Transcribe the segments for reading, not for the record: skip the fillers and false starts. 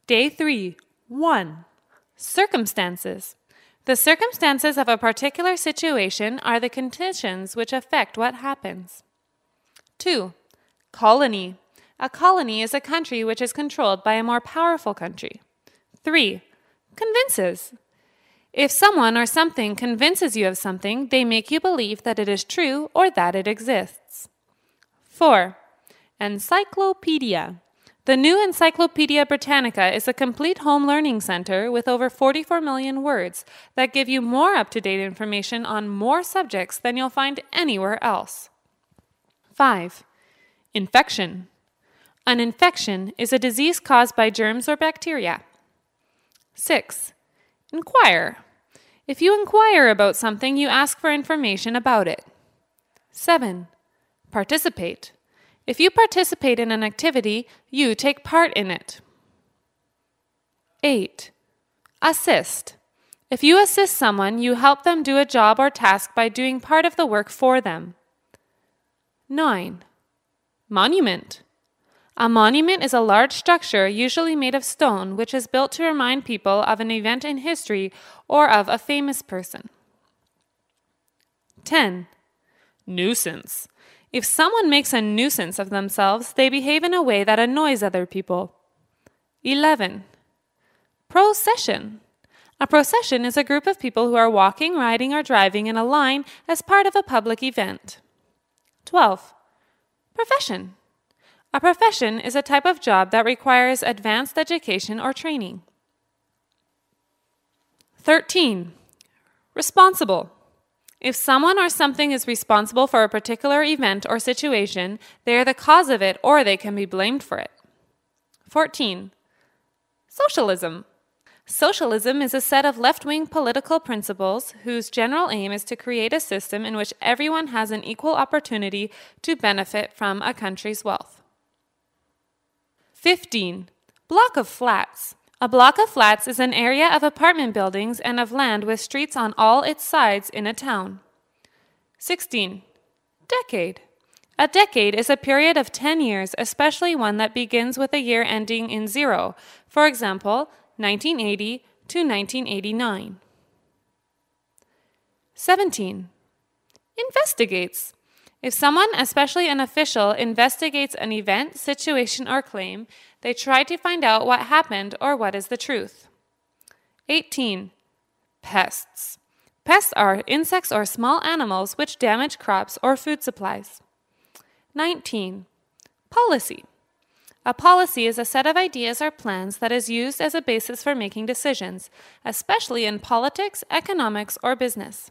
Day 3. 1. Circumstances. The circumstances of a particular situation are the conditions which affect what happens. 2. Colony. A colony is a country which is controlled by a more powerful country. 3. Convinces. If someone or something convinces you of something, they make you believe that it is true or that it exists. 4. Encyclopedia. The new Encyclopedia Britannica is a complete home learning center with over 44 million words that give you more up-to-date information on more subjects than you'll find anywhere else. 5. Infection. An infection is a disease caused by germs or bacteria. 6. Inquire. If you inquire about something, you ask for information about it. 7. Participate. If you participate in an activity, you take part in it. 8. Assist. If you assist someone, you help them do a job or task by doing part of the work for them. 9. Monument. A monument is a large structure, usually made of stone, which is built to remind people of an event in history or of a famous person. 10. Nuisance. If someone makes a nuisance of themselves, they behave in a way that annoys other people. 11. Procession. A procession is a group of people who are walking, riding, or driving in a line as part of a public event. 12. Profession. A profession is a type of job that requires advanced education or training. 13. Responsible. If someone or something is responsible for a particular event or situation, they are the cause of it or they can be blamed for it. 14. Socialism. Socialism is a set of left-wing political principles whose general aim is to create a system in which everyone has an equal opportunity to benefit from a country's wealth. 15. Block of flats. A block of flats is an area of apartment buildings and of land with streets on all its sides in a town. 16. Decade. A decade is a period of 10 years, especially one that begins with a year ending in 0. For example, 1980 to 1989. 17. Investigates. If someone, especially an official, investigates an event, situation, or claim, they try to find out what happened or what is the truth. 18. Pests. Pests are insects or small animals which damage crops or food supplies. 19. Policy. A policy is a set of ideas or plans that is used as a basis for making decisions, especially in politics, economics, or business.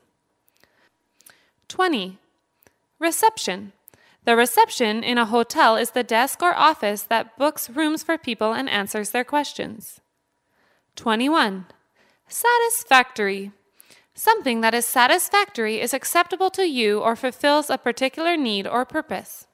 20. Reception. The reception in a hotel is the desk or office that books rooms for people and answers their questions. 21. Satisfactory. Something that is satisfactory is acceptable to you or fulfills a particular need or purpose.